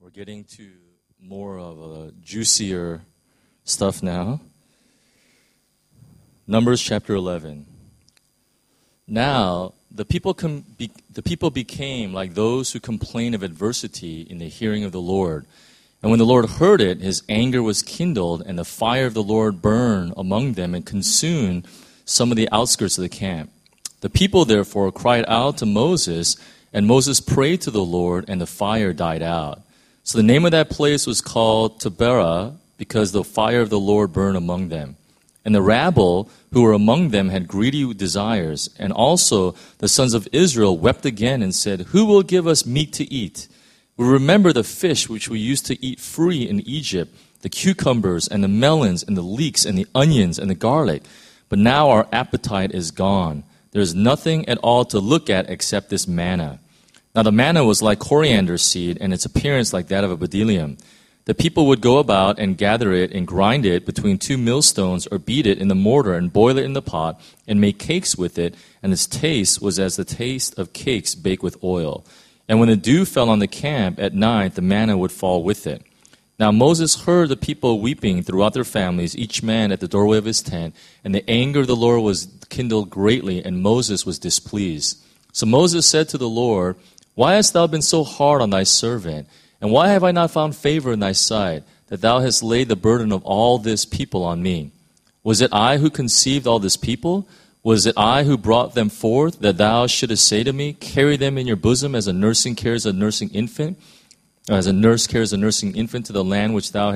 We're getting to more of a juicier stuff now. Numbers chapter 11. Now, the people became like those who complain of adversity in the hearing of the Lord. And when the Lord heard it, his anger was kindled, and the fire of the Lord burned among them and consumed some of the outskirts of the camp. The people, therefore, cried out to Moses, and Moses prayed to the Lord, and the fire died out. So the name of that place was called Taberah, because the fire of the Lord burned among them. And the rabble who were among them had greedy desires. And also the sons of Israel wept again and said, "Who will give us meat to eat? We remember the fish which we used to eat free in Egypt, the cucumbers and the melons and the leeks and the onions and the garlic. But now our appetite is gone. There is nothing at all to look at except this manna." Now the manna was like coriander seed, and its appearance like that of a bdellium. The people would go about and gather it and grind it between two millstones, or beat it in the mortar and boil it in the pot and make cakes with it, and its taste was as the taste of cakes baked with oil. And when the dew fell on the camp at night, the manna would fall with it. Now Moses heard the people weeping throughout their families, each man at the doorway of his tent, and the anger of the Lord was kindled greatly, and Moses was displeased. So Moses said to the Lord, "Why hast thou been so hard on thy servant? And why have I not found favor in thy sight, that thou hast laid the burden of all this people on me? Was it I who conceived all this people? Was it I who brought them forth, that thou shouldest say to me, carry them in your bosom as a nurse carries a nursing infant to the land which thou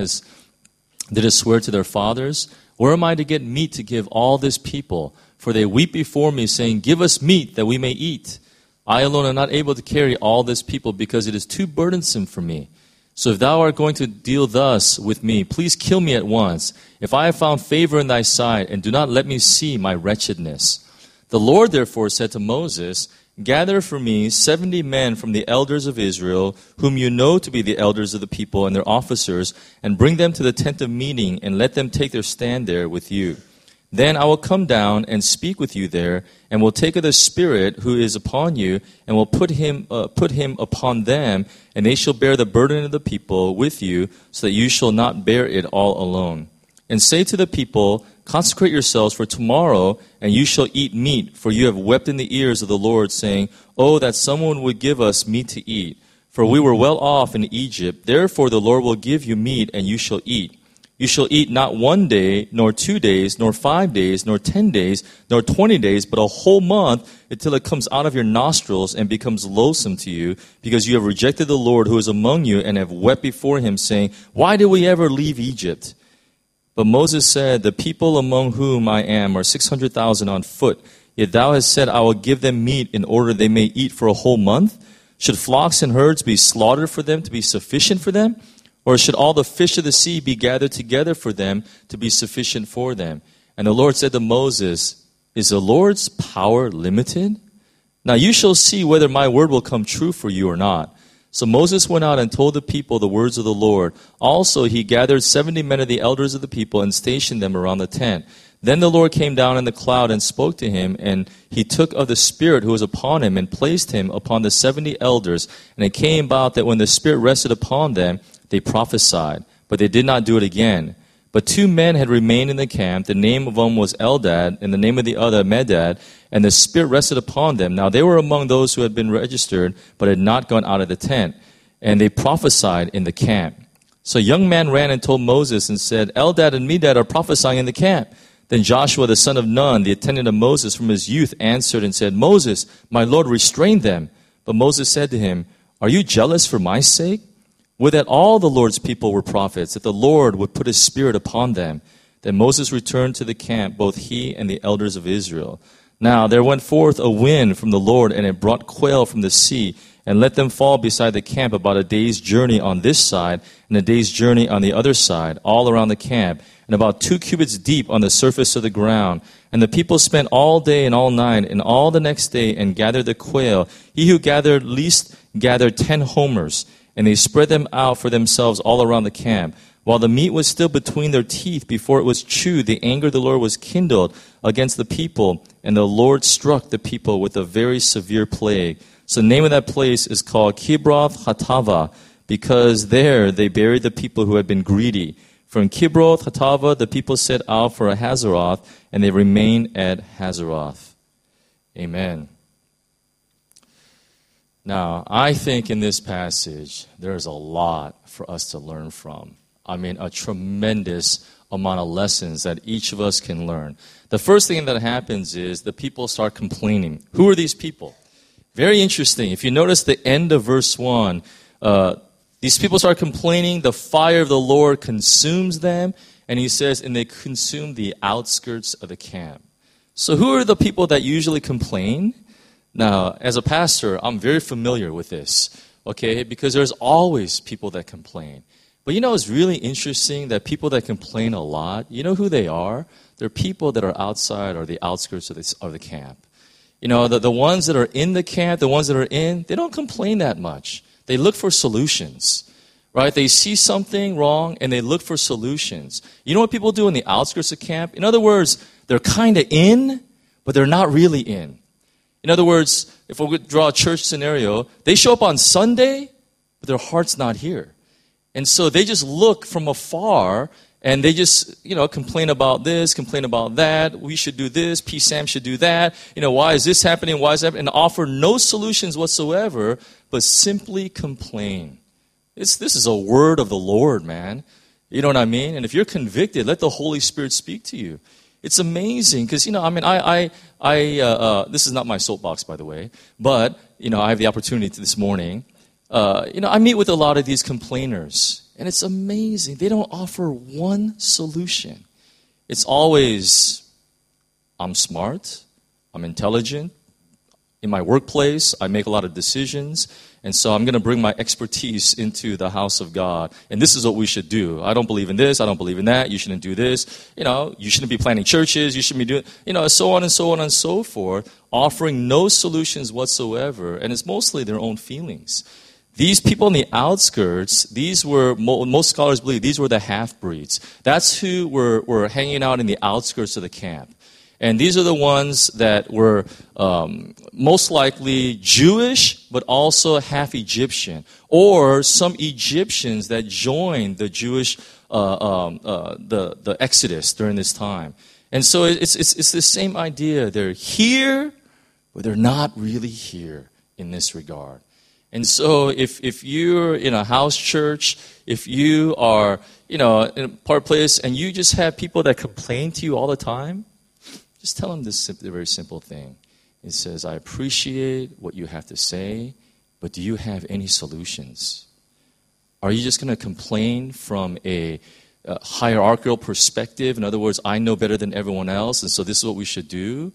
didst swear to their fathers? Where am I to get meat to give all this people? For they weep before me, saying, give us meat that we may eat. I alone am not able to carry all this people, because it is too burdensome for me. So if thou art going to deal thus with me, please kill me at once, if I have found favor in thy sight, and do not let me see my wretchedness." The Lord therefore said to Moses, "Gather for me 70 men from the elders of Israel, whom you know to be the elders of the people and their officers, and bring them to the tent of meeting, and let them take their stand there with you. Then I will come down and speak with you there, and will take of the Spirit who is upon you, and will put him upon them, and they shall bear the burden of the people with you, so that you shall not bear it all alone. And say to the people, consecrate yourselves for tomorrow, and you shall eat meat, for you have wept in the ears of the Lord, saying, oh, that someone would give us meat to eat. For we were well off in Egypt. Therefore the Lord will give you meat, and you shall eat. You shall eat not 1 day, nor 2 days, nor 5 days, nor 10 days, nor 20 days, but a whole month, until it comes out of your nostrils and becomes loathsome to you, because you have rejected the Lord who is among you, and have wept before him, saying, why did we ever leave Egypt? But Moses said, the people among whom I am are 600,000 on foot. Yet thou hast said, I will give them meat in order they may eat for a whole month. Should flocks and herds be slaughtered for them to be sufficient for them? Or should all the fish of the sea be gathered together for them to be sufficient for them? And the Lord said to Moses, is the Lord's power limited? Now you shall see whether my word will come true for you or not. So Moses went out and told the people the words of the Lord. Also he gathered 70 men of the elders of the people and stationed them around the tent. Then the Lord came down in the cloud and spoke to him, and he took of the Spirit who was upon him and placed him upon the 70 elders. And it came about that when the Spirit rested upon them, they prophesied, but they did not do it again. But 2 men had remained in the camp. The name of one was Eldad, and the name of the other Medad, and the Spirit rested upon them. Now they were among those who had been registered, but had not gone out of the tent. And they prophesied in the camp. So a young man ran and told Moses and said, Eldad and Medad are prophesying in the camp. Then Joshua the son of Nun, the attendant of Moses from his youth, answered and said, Moses, my Lord, restrain them. But Moses said to him, are you jealous for my sake? Would that all the Lord's people were prophets, that the Lord would put his Spirit upon them. Then Moses returned to the camp, both he and the elders of Israel. Now there went forth a wind from the Lord, and it brought quail from the sea, and let them fall beside the camp about a day's journey on this side, and a day's journey on the other side, all around the camp, and about 2 cubits deep on the surface of the ground. And the people spent all day and all night, and all the next day, and gathered the quail. He who gathered least gathered 10 homers. And they spread them out for themselves all around the camp. While the meat was still between their teeth before it was chewed, the anger of the Lord was kindled against the people, and the Lord struck the people with a very severe plague. So the name of that place is called Kibroth Hattava, because there they buried the people who had been greedy. From Kibroth Hattava, the people set out for Hazeroth, and they remained at Hazeroth. Amen. Now, I think in this passage, there's a lot for us to learn from. I mean, a tremendous amount of lessons that each of us can learn. The first thing that happens is the people start complaining. Who are these people? Very interesting. If you notice the end of verse 1, these people start complaining. The fire of the Lord consumes them. And he says, and they consume the outskirts of the camp. So who are the people that usually complain? Now, as a pastor, I'm very familiar with this, okay? Because there's always people that complain. But you know, it's really interesting that people that complain a lot, you know who they are? They're people that are outside or the outskirts of the camp. You know, the ones that are in the camp, the ones that are in, they don't complain that much. They look for solutions, right? They see something wrong and they look for solutions. You know what people do in the outskirts of camp? In other words, they're kind of in, but they're not really in. In other words, if we could draw a church scenario, they show up on Sunday, but their heart's not here. And so they just look from afar, and they just, complain about this, complain about that. We should do this. PSAM should do that. Why is this happening? Why is that happening? And offer no solutions whatsoever, but simply complain. This is a word of the Lord, man. You know what I mean? And if you're convicted, let the Holy Spirit speak to you. It's amazing because, this is not my soapbox, by the way, but, I have the opportunity this morning. I meet with a lot of these complainers, and it's amazing. They don't offer one solution. It's always, I'm smart, I'm intelligent. In my workplace, I make a lot of decisions, and so I'm going to bring my expertise into the house of God. And this is what we should do. I don't believe in this. I don't believe in that. You shouldn't do this. You shouldn't be planting churches. You shouldn't be doing, so on and so on and so forth, offering no solutions whatsoever. And it's mostly their own feelings. These people on the outskirts, these were, most scholars believe, these were the half-breeds. That's who were hanging out in the outskirts of the camp. And these are the ones that were most likely Jewish, but also half Egyptian, or some Egyptians that joined the Jewish the Exodus during this time. And so it's the same idea. They're here, but they're not really here in this regard. And so if you're in a house church, if you are in a part place, and you just have people that complain to you all the time, just tell them this very simple thing. It says, I appreciate what you have to say, but do you have any solutions? Are you just going to complain from a hierarchical perspective? In other words, I know better than everyone else, and so this is what we should do?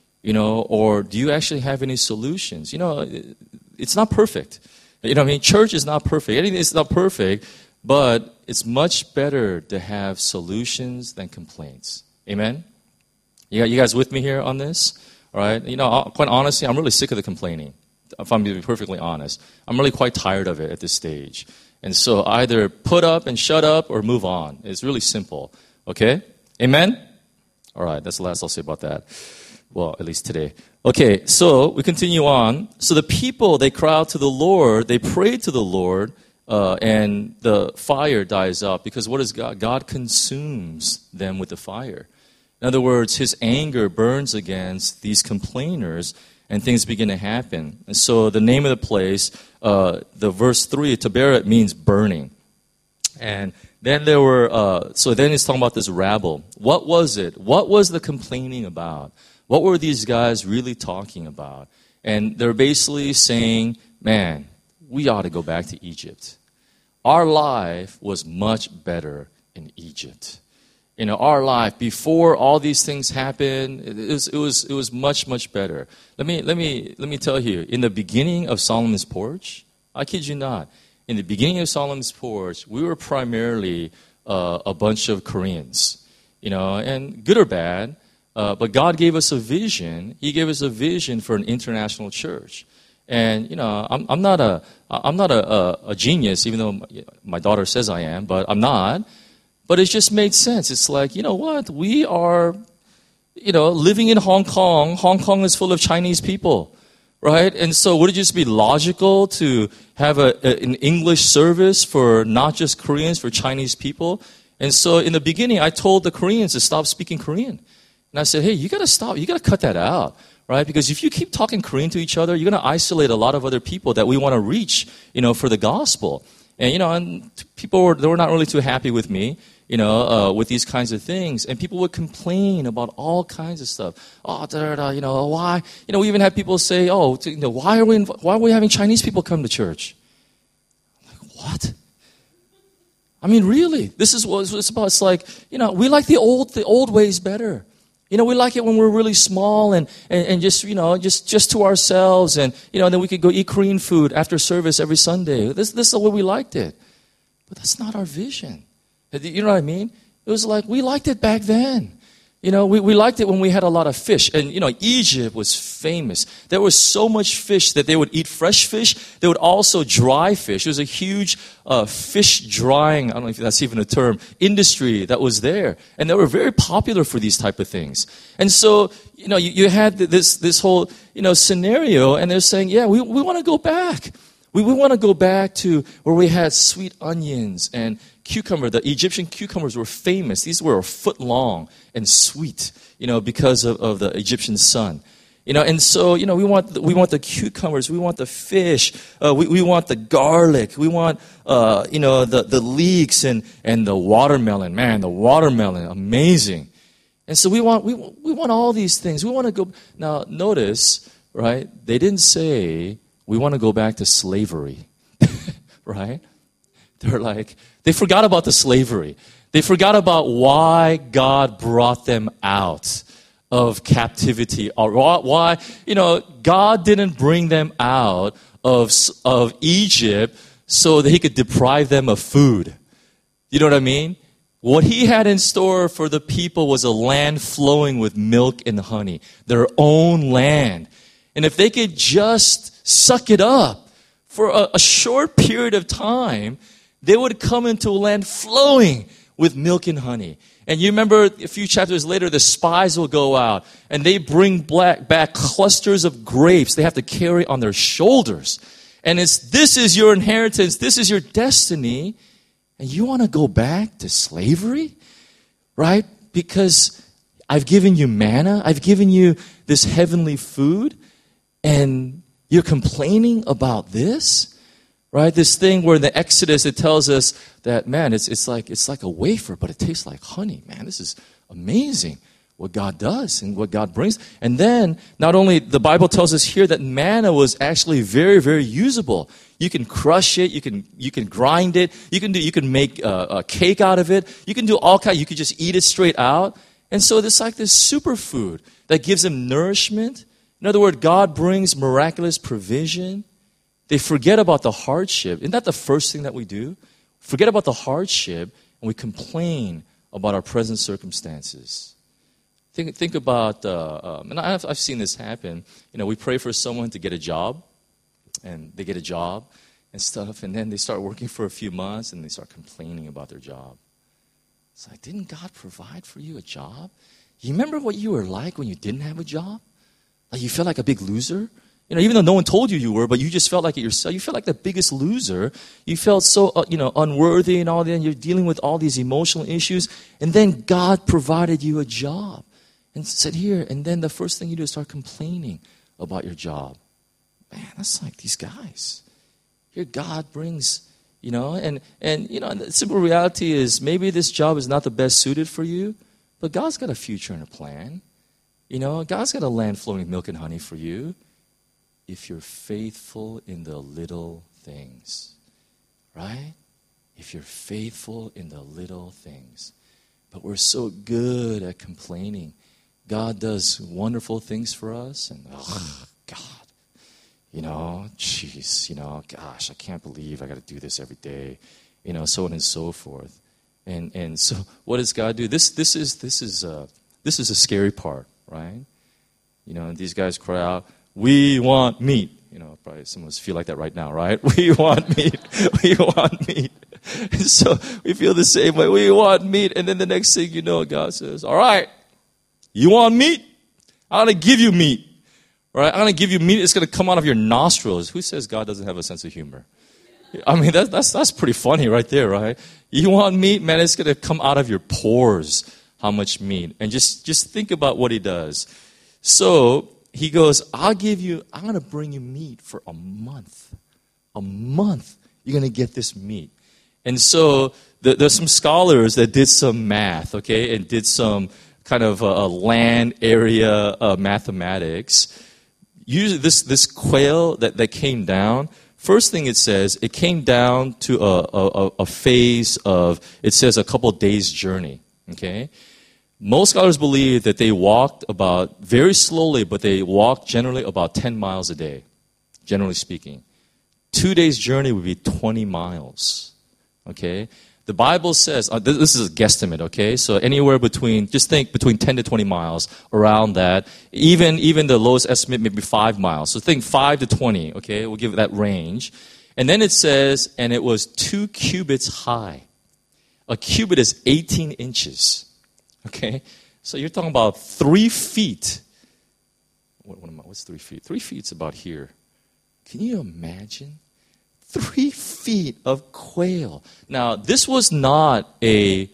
Or do you actually have any solutions? It's not perfect. Church is not perfect. Anything is not perfect, but it's much better to have solutions than complaints. Amen? You guys with me here on this? All right? Quite honestly, I'm really sick of the complaining, if I'm going to be perfectly honest. I'm really quite tired of it at this stage. And so either put up and shut up or move on. It's really simple. Okay? Amen? All right, that's the last I'll say about that. Well, at least today. Okay, so we continue on. So the people, they cry out to the Lord, they pray to the Lord, and the fire dies up. Because what is God? God consumes them with the fire. In other words, his anger burns against these complainers, and things begin to happen. And so the name of the place, the verse 3, Taberet, means burning. And then there were, so then it's talking about this rabble. What was it? What was the complaining about? What were these guys really talking about? And they're basically saying, man, we ought to go back to Egypt. Our life was much better in Egypt. Our life before all these things happened, it was much, much better. Let me tell you, in the beginning of Solomon's Porch, I kid you not, in the beginning of Solomon's Porch, we were primarily a bunch of Koreans, and good or bad. But God gave us a vision. He gave us a vision for an international church. And I'm not a genius, even though my daughter says I am, but I'm not. But it just made sense. It's like, what? We are, living in Hong Kong. Hong Kong is full of Chinese people, right? And so would it just be logical to have an English service for not just Koreans, for Chinese people? And so in the beginning, I told the Koreans to stop speaking Korean. And I said, hey, you got to stop. You got to cut that out, right? Because if you keep talking Korean to each other, you're going to isolate a lot of other people that we want to reach, for the gospel. And, and people they were not really too happy with me, with these kinds of things. And people would complain about all kinds of stuff. Oh, why? We even had people say, why are we having Chinese people come to church? I'm like, what? I mean, really? This is what it's about. It's like, we like the old ways better. We like it when we're really small and just, just to ourselves and, then we could go eat Korean food after service every Sunday. This is the way we liked it. But that's not our vision. You know what I mean? It was like, we liked it back then. We liked it when we had a lot of fish. And, Egypt was famous. There was so much fish that they would eat fresh fish. They would also dry fish. There was a huge fish drying, I don't know if that's even a term, industry that was there. And they were very popular for these type of things. And so, you had this whole, scenario, and they're saying, yeah, we want to go back. We want to go back to where we had sweet onions and cucumber. The Egyptian cucumbers were famous. These were a foot long and sweet, because of the Egyptian sun. And so, we want the cucumbers, we want the fish, we want the garlic, we want, the leeks and the watermelon. Man, the watermelon, amazing. And so we want all these things. We want to go. Now, notice, right? They didn't say we want to go back to slavery, right? They're like, they forgot about the slavery. They forgot about why God brought them out of captivity. Or why, God didn't bring them out of Egypt so that he could deprive them of food. You know what I mean? What he had in store for the people was a land flowing with milk and honey, their own land. And if they could just suck it up for a short period of time, they would come into a land flowing with milk and honey. And you remember a few chapters later, the spies will go out and they bring back clusters of grapes they have to carry on their shoulders. And this is your inheritance, this is your destiny. And you want to go back to slavery? Right? Because I've given you manna, I've given you this heavenly food, and you're complaining about this? Right? This thing where in the Exodus it tells us that, man, it's like a wafer, but it tastes like honey. Man, this is amazing what God does and what God brings. And then, not only, the Bible tells us here that manna was actually very, very usable. You can crush it, you can grind it, you can make a cake out of it, you can do all kinds, you can just eat it straight out. And so it's like this superfood that gives them nourishment. In other words, God brings miraculous provision. They forget about the hardship. Isn't that the first thing that we do? Forget about the hardship and we complain about our present circumstances. Think about, and I've seen this happen. We pray for someone to get a job, and they get a job and stuff, and then they start working for a few months and they start complaining about their job. It's like, didn't God provide for you a job? You remember what you were like when you didn't have a job? Like you felt like a big loser? Even though no one told you were, but you just felt like it yourself. You felt like the biggest loser. You felt so, unworthy and all that, and you're dealing with all these emotional issues. And then God provided you a job and said, here, and then the first thing you do is start complaining about your job. Man, that's like these guys. Here God brings, and the simple reality is maybe this job is not the best suited for you, but God's got a future and a plan. God's got a land flowing with milk and honey for you. If you're faithful in the little things, right? If you're faithful in the little things. But we're so good at complaining. God does wonderful things for us, and God, gosh, I can't believe I got to do this every day, so on and so forth. And so what does God do? This is a scary part, right? These guys cry out, we want meat. Probably some of us feel like that right now, right? We want meat. We want meat. And so we feel the same way. We want meat. And then the next thing you know, God says, all right, you want meat? I'm going to give you meat. Right? I'm going to give you meat. It's going to come out of your nostrils. Who says God doesn't have a sense of humor? I mean, that's pretty funny right there, right? You want meat, man, it's going to come out of your pores. How much meat? And just think about what he does. So he goes, I'm going to bring you meat for a month. A month, you're going to get this meat. And so there's some scholars that did some math, okay, and did some kind of land area mathematics. Usually this quail that came down, first thing it says, it came down to a phase of, it says a couple days journey, okay? Most scholars believe that they walked about, very slowly, but they walked generally about 10 miles a day, generally speaking. 2 days journey would be 20 miles, okay? The Bible says, this is a guesstimate, okay? So anywhere between 10 to 20 miles, around that. Even the lowest estimate may be 5 miles. So think 5 to 20, okay? We'll give it that range. And then it says, and it was 2 cubits high. A cubit is 18 inches, okay? So you're talking about 3 feet. What's 3 feet? 3 feet's about here. Can you imagine? 3 feet of quail. Now, this was not a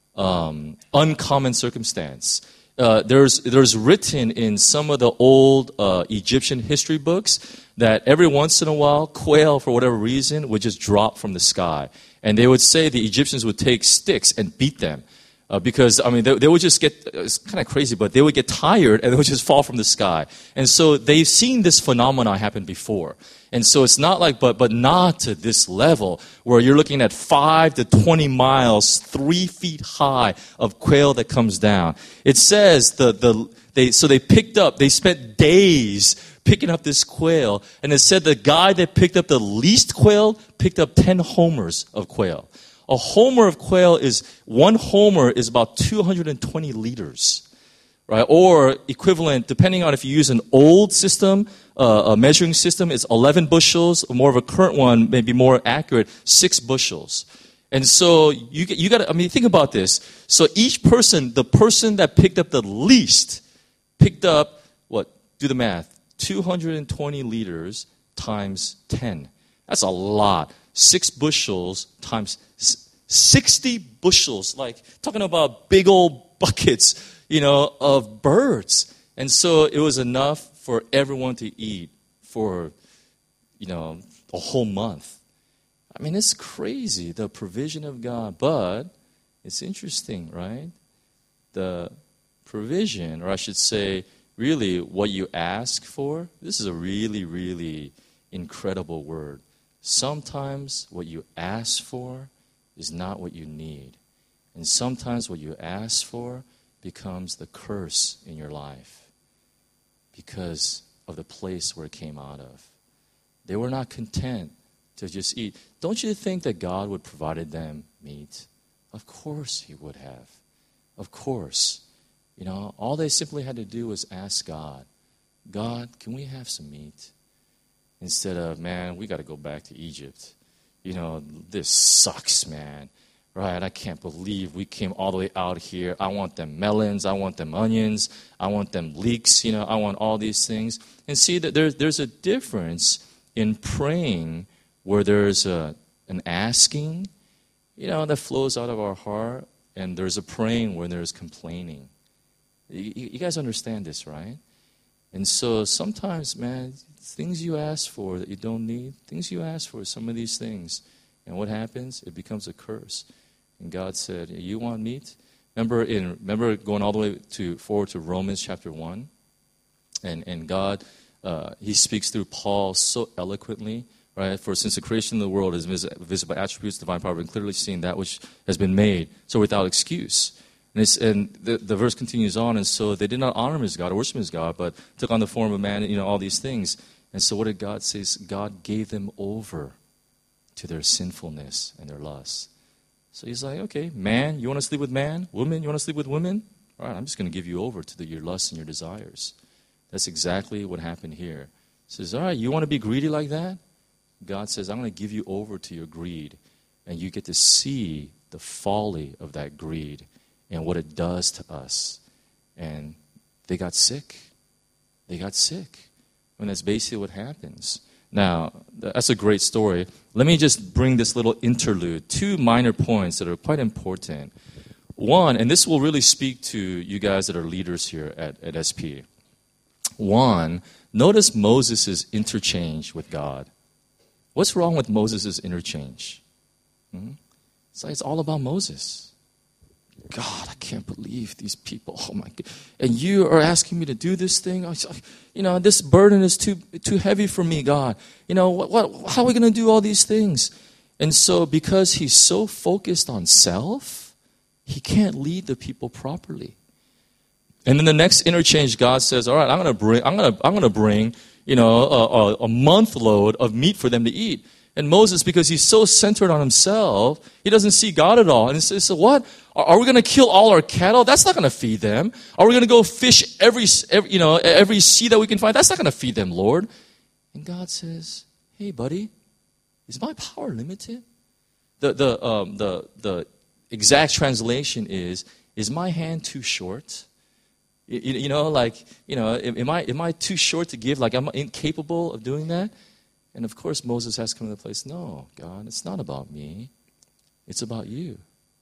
uncommon circumstance. There's written in some of the old Egyptian history books that every once in a while, quail, for whatever reason, would just drop from the sky. And they would say the Egyptians would take sticks and beat them. Because, I mean, they would just it's kind of crazy, but they would get tired and they would just fall from the sky. And so they've seen this phenomenon happen before. And so it's not like, but not to this level where you're looking at 5 to 20 miles, 3 feet high of quail that comes down. It says they spent days picking up this quail. And it said the guy that picked up the least quail picked up 10 homers of quail. A homer of quail one homer is about 220 liters, right? Or equivalent, depending on if you use an old system, a measuring system, it's 11 bushels. More of a current one, maybe more accurate, 6 bushels. And so you got to, I mean, think about this. So each person, the person that picked up the least, picked up, do the math, 220 liters times 10. That's a lot. 6 bushels times 60 bushels, like talking about big old buckets, of birds. And so it was enough for everyone to eat for, a whole month. I mean, it's crazy, the provision of God. But it's interesting, right? The provision, or I should say, really what you ask for, this is a really, really incredible word. Sometimes what you ask for is not what you need. And sometimes what you ask for becomes the curse in your life because of the place where it came out of. They were not content to just eat. Don't you think that God would have provided them meat? Of course he would have. Of course. All they simply had to do was ask God, God, can we have some meat? Instead of, man, we got to go back to Egypt. This sucks, man. Right? I can't believe we came all the way out here. I want them melons. I want them onions. I want them leeks. I want all these things. And see that there's a difference in praying where there's an asking, that flows out of our heart, and there's a praying where there's complaining. You guys understand this, right? And so sometimes, man, things you ask for that you don't need, things you ask for, some of these things. And what happens? It becomes a curse. And God said, you want meat? Remember going all the way forward to Romans chapter 1? And God, he speaks through Paul so eloquently, right? For since the creation of the world is visible attributes, divine power, and clearly seen that which has been made, so without excuse. And the verse continues on, and so they did not honor him as God or worship him as God, but took on the form of man, all these things. And so what did God say? God gave them over to their sinfulness and their lusts. So he's like, okay, man, you want to sleep with man? Woman, you want to sleep with women? All right, I'm just going to give you over to your lusts and your desires. That's exactly what happened here. He says, all right, you want to be greedy like that? God says, I'm going to give you over to your greed. And you get to see the folly of that greed and what it does to us. And they got sick. They got sick. And that's basically what happens. Now, that's a great story. Let me just bring this little interlude, 2 minor points that are quite important. One, and this will really speak to you guys that are leaders here at SP. One, notice Moses' interchange with God. What's wrong with Moses' interchange? It's like it's all about Moses. God, I can't believe these people. Oh my God. And you are asking me to do this thing? This burden is too heavy for me, God. How are we going to do all these things? And so because he's so focused on self, he can't lead the people properly. And then the next interchange, God says, all right, I'm going to bring a month load of meat for them to eat. And Moses, because he's so centered on himself, he doesn't see God at all. And he says, so what? Are we going to kill all our cattle? That's not going to feed them. Are we going to go fish every sea that we can find? That's not going to feed them, Lord. And God says, hey, buddy, is my power limited? The exact translation is my hand too short? Am I too short to give? Like, I'm incapable of doing that? And of course, Moses has come to the place, no, God, it's not about me. It's about you.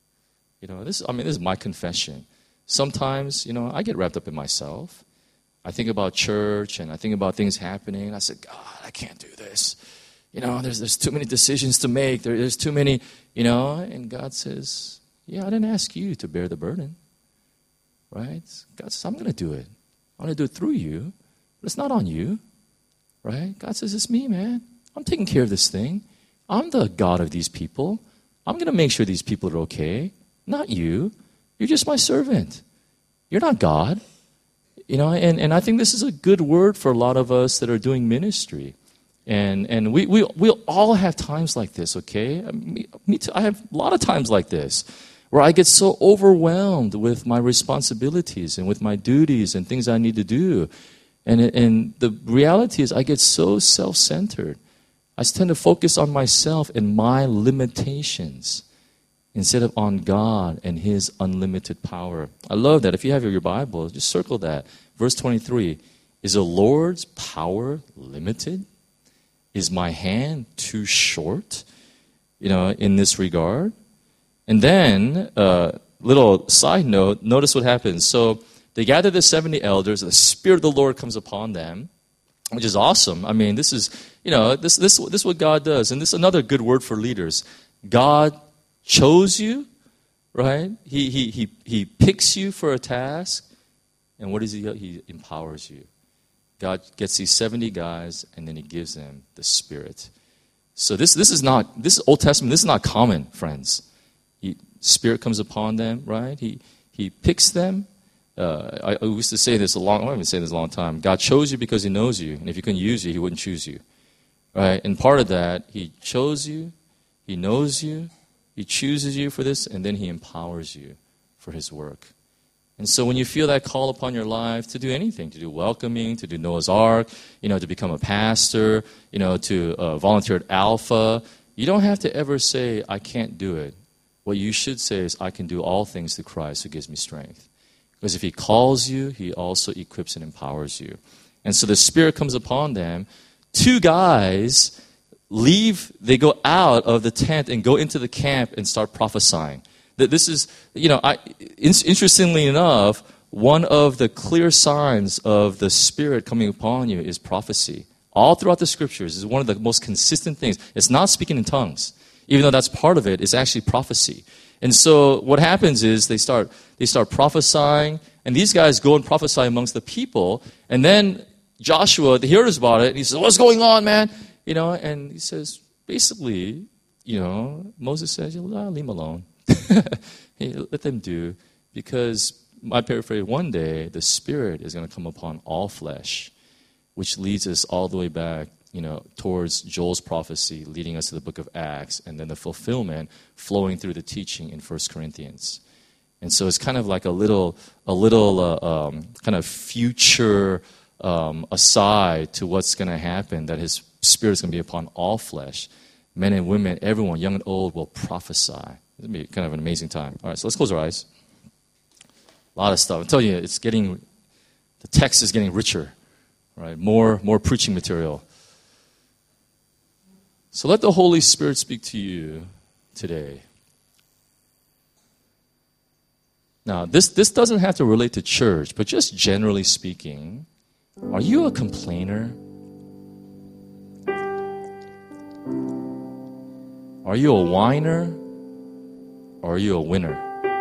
This is my confession. Sometimes, I get wrapped up in myself. I think about church and I think about things happening. And I say, God, I can't do this. There's too many decisions to make. There's too many, and God says, yeah, I didn't ask you to bear the burden. Right? God says, I'm going to do it. I'm going to do it through you. But it's not on you. Right? God says, it's me, man. I'm taking care of this thing. I'm the God of these people. I'm going to make sure these people are okay. Not you. You're just my servant. You're not God. And I think this is a good word for a lot of us that are doing ministry. And we all have times like this, okay? Me too. I have a lot of times like this where I get so overwhelmed with my responsibilities and with my duties and things I need to do. And the reality is I get so self-centered. I tend to focus on myself and my limitations instead of on God and His unlimited power. I love that. If you have your Bible, just circle that. Verse 23, is the Lord's power limited? Is my hand too short, in this regard? And then, little side note, notice what happens. So they gather the 70 elders, the Spirit of the Lord comes upon them, which is awesome. I mean, this is, this is what God does. And this is another good word for leaders. God chose you, right? He picks you for a task. And what does he? He empowers you. God gets these 70 guys, and then He gives them the Spirit. So this is Old Testament. This is not common, friends. Spirit comes upon them, right? He picks them. I used to say this I've been saying this a long time. God chose you because He knows you, and if He couldn't use you, He wouldn't choose you, right? And part of that, He chose you, He knows you, He chooses you for this, and then He empowers you for His work. And so when you feel that call upon your life to do anything, to do welcoming, to do Noah's Ark, to become a pastor, to volunteer at Alpha, you don't have to ever say, I can't do it. What you should say is, I can do all things through Christ who gives me strength. Because if He calls you, He also equips and empowers you. And so the Spirit comes upon them. 2 guys leave, they go out of the tent and go into the camp and start prophesying. This is, interestingly enough, one of the clear signs of the Spirit coming upon you is prophecy. All throughout the Scriptures is one of the most consistent things. It's not speaking in tongues. Even though that's part of it, it's actually prophecy. And so what happens is they start prophesying, and these guys go and prophesy amongst the people, and then Joshua, he hears about it, and he says, what's going on, man? And he says, basically, Moses says, leave them alone. Hey, let them do, because my paraphrase, one day the Spirit is going to come upon all flesh, which leads us all the way back, towards Joel's prophecy, leading us to the book of Acts, and then the fulfillment flowing through the teaching in 1 Corinthians. And so it's kind of like a little kind of future aside to what's going to happen, that His Spirit is going to be upon all flesh. Men and women, everyone, young and old, will prophesy. It's going to be kind of an amazing time. All right, so let's close our eyes. A lot of stuff. I'm telling you, the text is getting richer. Right? More preaching material. So let the Holy Spirit speak to you today. Now, this doesn't have to relate to church, but just generally speaking, are you a complainer? Are you a whiner? Or are you a winner?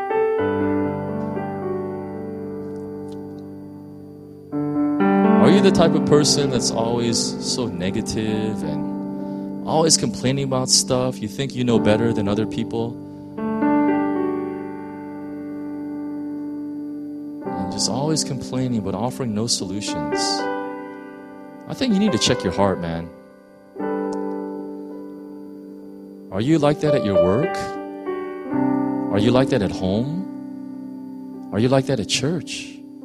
Are you the type of person that's always so negative and always complaining about stuff? You think you know better than other people? And just always complaining but offering no solutions. I think you need to check your heart, man. Are you like that at your work? Are you like that at home? Are you like that at church?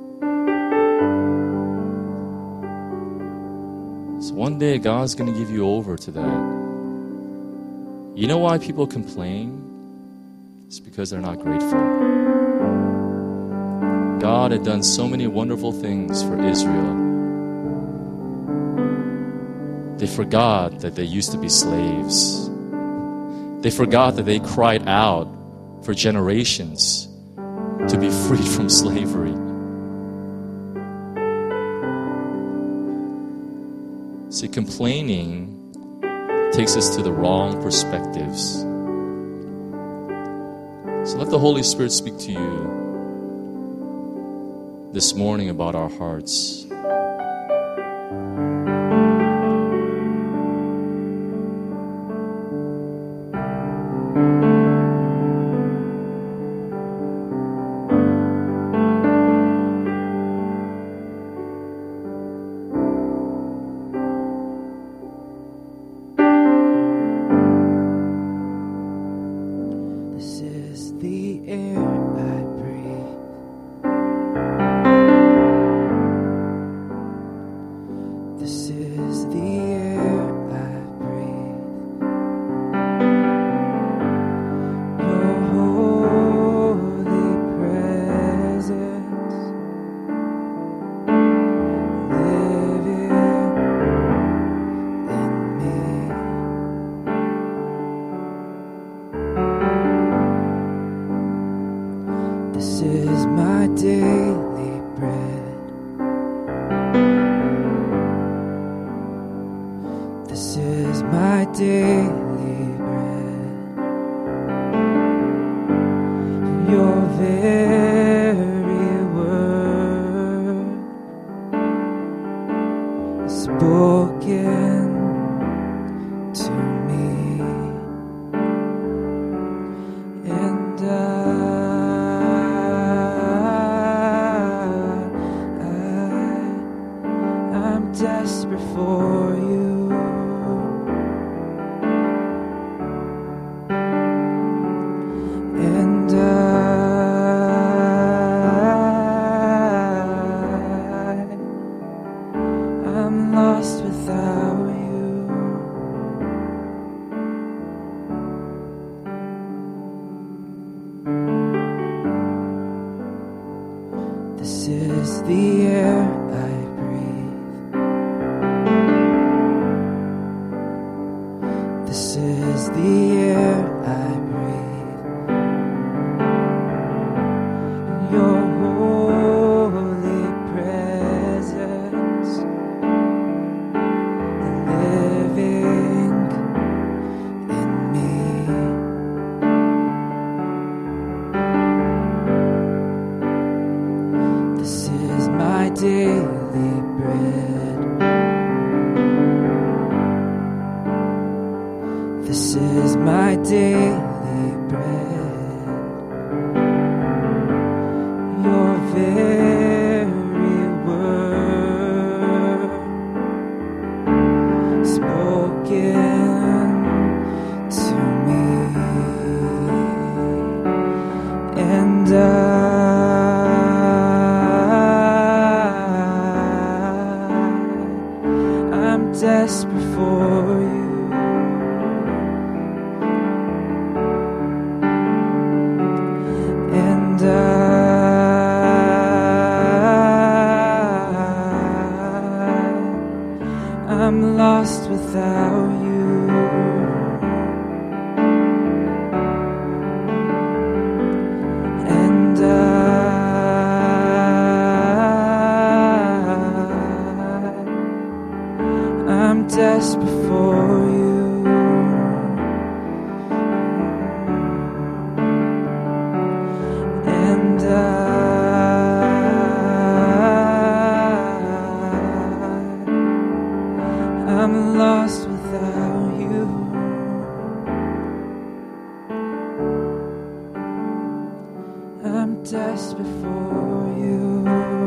So one day God's going to give you over to that. You know why people complain? It's because they're not grateful. God had done so many wonderful things for Israel. They forgot that they used to be slaves. They forgot that they cried out for generations to be freed from slavery. See, complaining takes us to the wrong perspectives. So let the Holy Spirit speak to you this morning about our hearts. Daily desperate for you.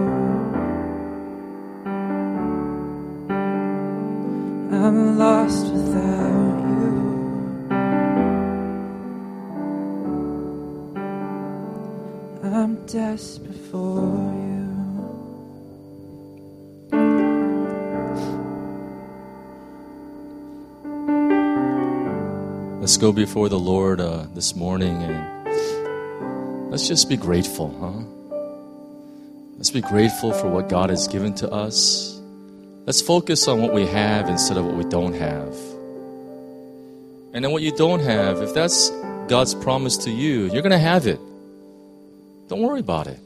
I'm lost without you. I'm desperate for you. Let's go before the Lord this morning and let's just be grateful, huh? Let's be grateful for what God has given to us. Let's focus on what we have instead of what we don't have. And then what you don't have, if that's God's promise to you, you're going to have it. Don't worry about it.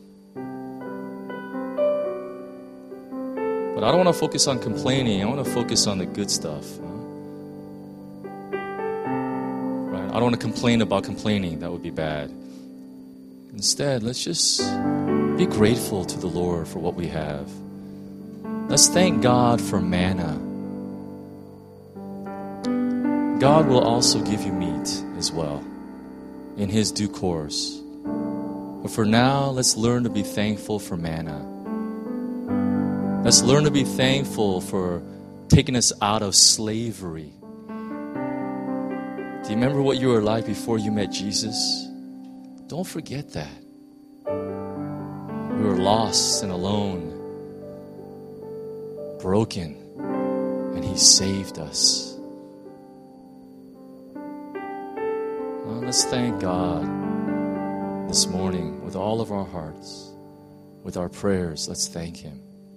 But I don't want to focus on complaining. I want to focus on the good stuff. Right? I don't want to complain about complaining. That would be bad. Instead, let's just be grateful to the Lord for what we have. Let's thank God for manna. God will also give you meat as well in His due course. But for now, let's learn to be thankful for manna. Let's learn to be thankful for taking us out of slavery. Do you remember what you were like before you met Jesus? Don't forget that. We were lost and alone, broken, and He saved us. Well, let's thank God this morning with all of our hearts, with our prayers. Let's thank Him.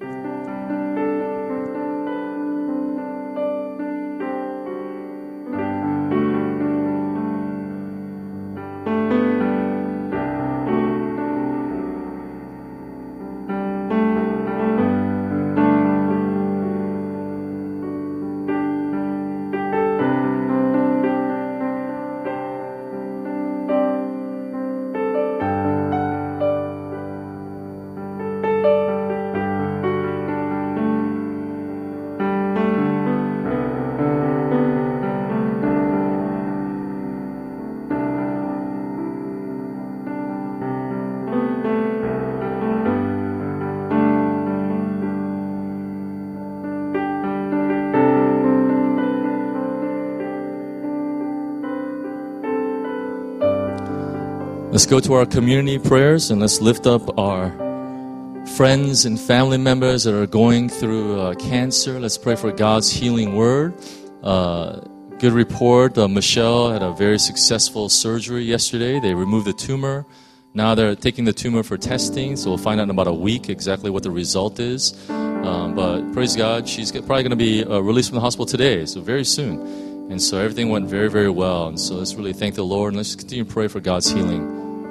Let's go to our community prayers and let's lift up our friends and family members that are going through cancer. Let's pray for God's healing word. Good report. Michelle had a very successful surgery yesterday. They removed the tumor. Now they're taking the tumor for testing, so we'll find out in about a week exactly what the result is. But praise God, she's probably going to be released from the hospital today, so very soon. And so everything went very, very well. And so let's really thank the Lord, and let's continue to pray for God's healing.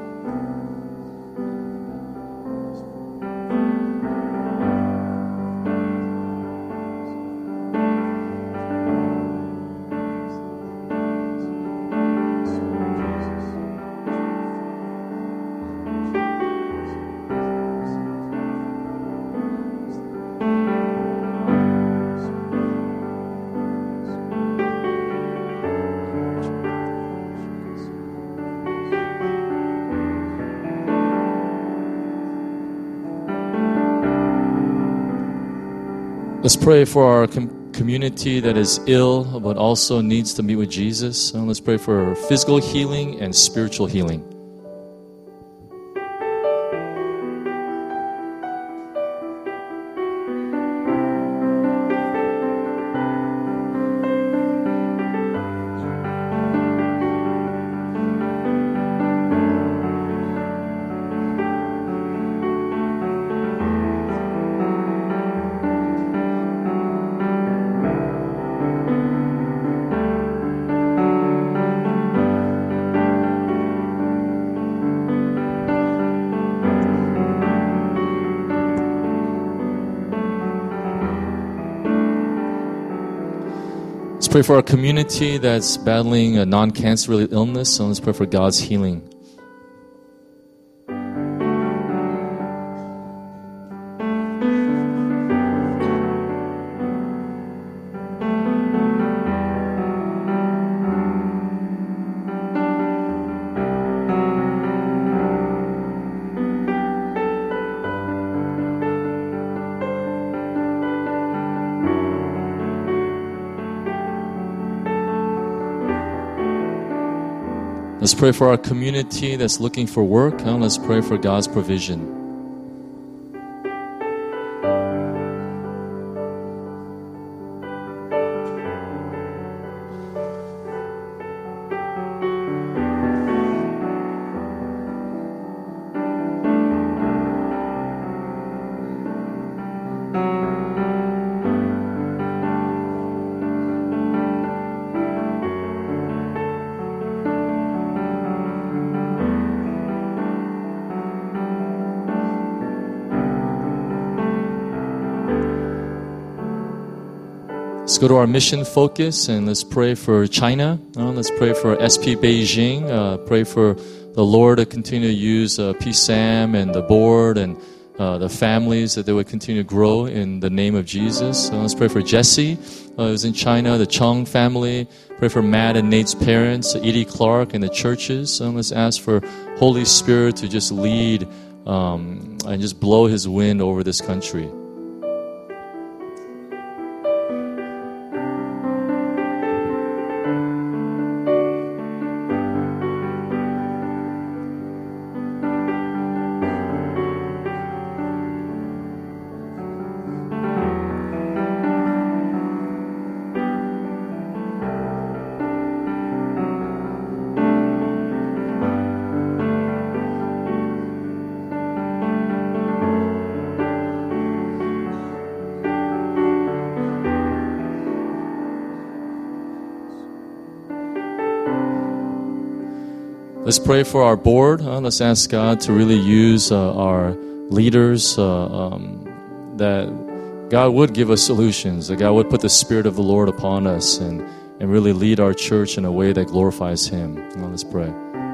Let's pray for our community that is ill but also needs to meet with Jesus. And let's pray for physical healing and spiritual healing. Let's pray for our community that's battling a non-cancer-related illness. So let's pray for God's healing. Let's pray for our community that's looking for work. Let's pray for God's provision. Let's go to our mission focus and let's pray for China. Let's pray for SP Beijing. Pray for the Lord to continue to use PSAM and the board and the families, that they would continue to grow in the name of Jesus. Let's pray for Jesse, who's in China, the Chung family. Pray for Matt and Nate's parents, Edie Clark, and the churches. Let's ask for Holy Spirit to just lead and just blow His wind over this country. Let's pray for our board. Let's ask God to really use our leaders, that God would give us solutions, that God would put the Spirit of the Lord upon us and really lead our church in a way that glorifies Him. Let's pray.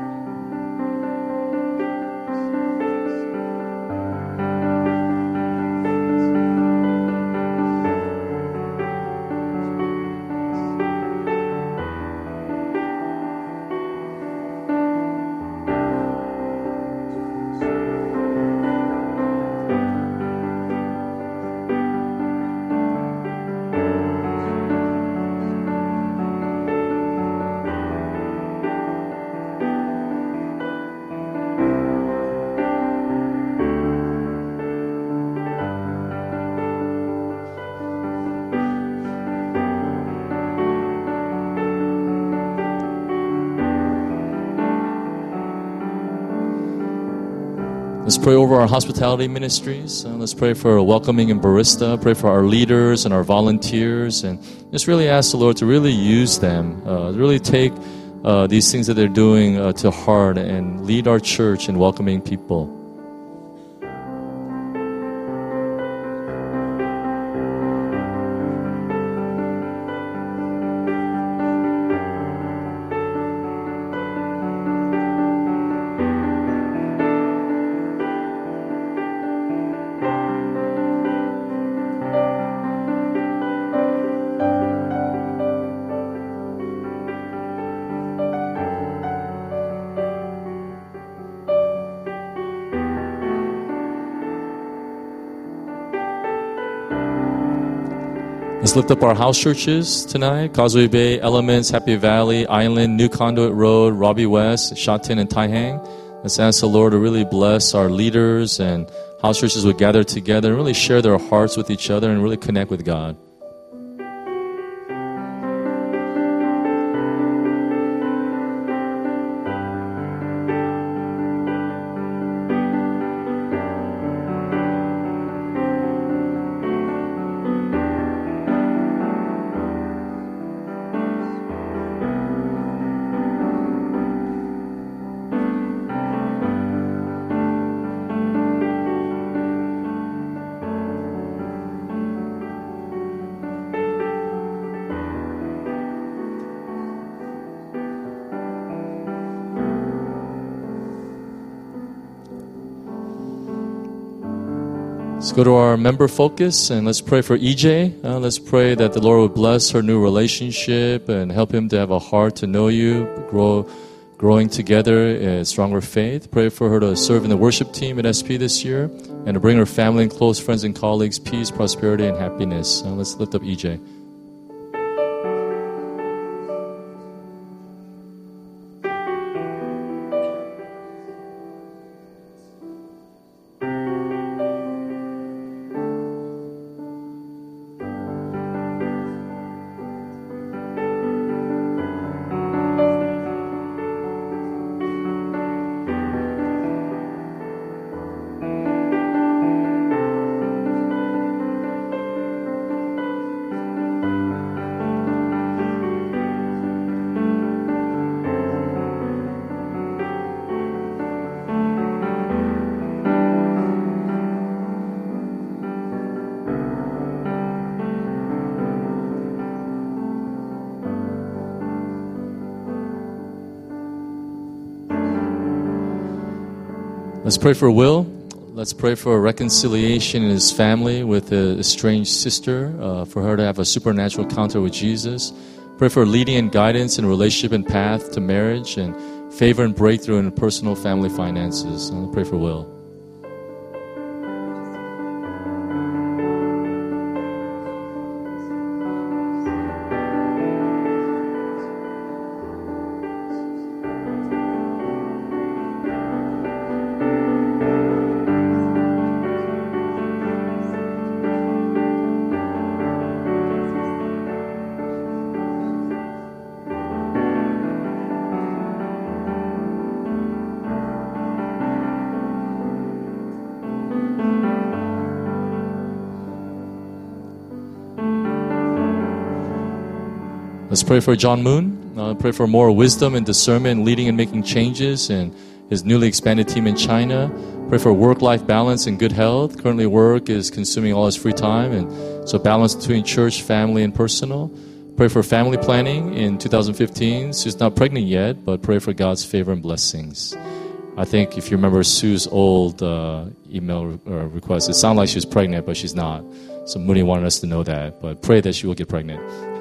Let's pray over our hospitality ministries. Let's pray for a welcoming and barista. Pray for our leaders and our volunteers. And just really ask the Lord to really use them, really take these things that they're doing to heart and lead our church in welcoming people. Let's lift up our house churches tonight. Causeway Bay, Elements, Happy Valley, Island, New Conduit Road, Robbie West, Sha Tin, and Tai Hang. Let's ask the Lord to really bless our leaders, and house churches would gather together and really share their hearts with each other and really connect with God. Let's go to our member focus and let's pray for EJ. Let's pray that the Lord would bless her new relationship and help him to have a heart to know you, growing together in stronger faith. Pray for her to serve in the worship team at SP this year and to bring her family and close friends and colleagues peace, prosperity, and happiness. Let's lift up EJ. Let's pray for Will. Let's pray for reconciliation in his family with a estranged sister, for her to have a supernatural encounter with Jesus. Pray for leading and guidance in relationship and path to marriage, and favor and breakthrough in personal family finances. And I'll pray for Will. Let's pray for John Moon. Pray for more wisdom and discernment, leading and making changes in his newly expanded team in China. Pray for work-life balance and good health. Currently, work is consuming all his free time, and so balance between church, family, and personal. Pray for family planning in 2015. She's not pregnant yet, but pray for God's favor and blessings. I think if you remember Sue's old email request, it sounded like she was pregnant, but she's not. So Mooney wanted us to know that, but pray that she will get pregnant.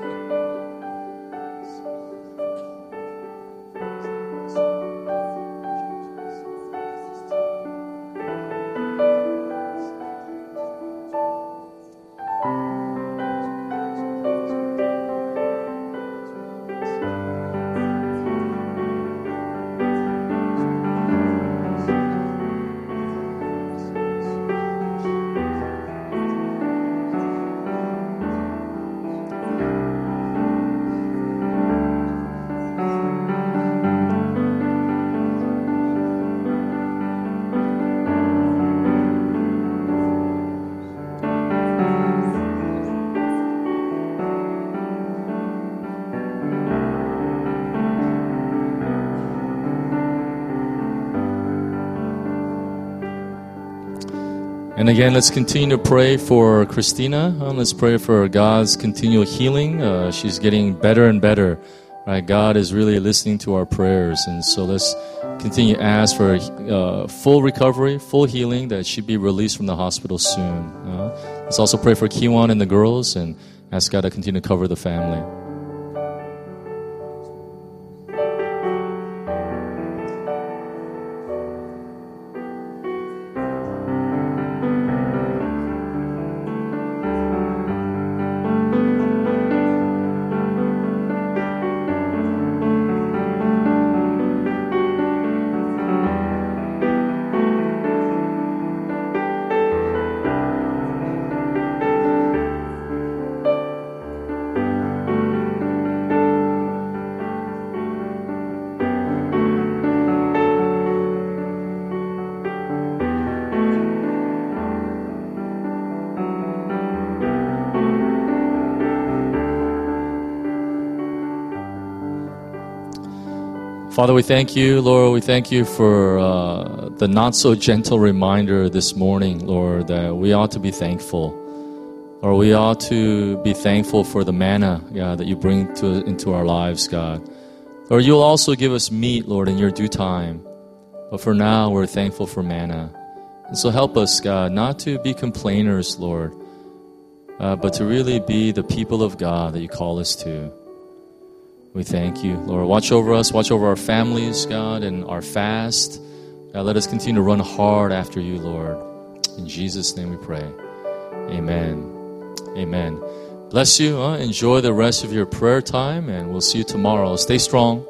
And again, let's continue to pray for Christina. Let's pray for God's continual healing. She's getting better and better. Right? God is really listening to our prayers. And so let's continue to ask for full recovery, full healing, that she be released from the hospital soon. Let's also pray for Kiwan and the girls and ask God to continue to cover the family. Father, we thank you, Lord. We thank you for the not-so-gentle reminder this morning, Lord, that we ought to be thankful. Or we ought to be thankful for the manna, God, that you bring into our lives, God. Or you'll also give us meat, Lord, in your due time. But for now, we're thankful for manna. And so help us, God, not to be complainers, Lord, but to really be the people of God that you call us to. We thank you, Lord. Watch over us, watch over our families, God, and our fast. God, let us continue to run hard after you, Lord. In Jesus' name we pray. Amen. Amen. Bless you. Enjoy the rest of your prayer time, and we'll see you tomorrow. Stay strong.